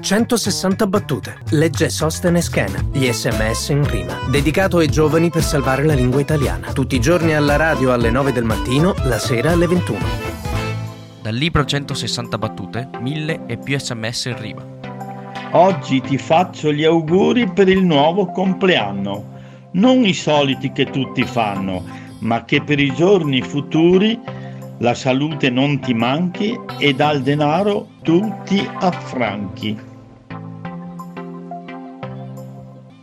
160 battute. Legge Sostenes Schena. Gli SMS in rima. Dedicato ai giovani per salvare la lingua italiana. Tutti i giorni alla radio alle 9 del mattino, la sera alle 21. Dal libro 160 battute, 1000 e più SMS in rima. Oggi ti faccio gli auguri per il nuovo compleanno. Non i soliti che tutti fanno, ma che per i giorni futuri la salute non ti manchi e dal denaro tu ti affranchi.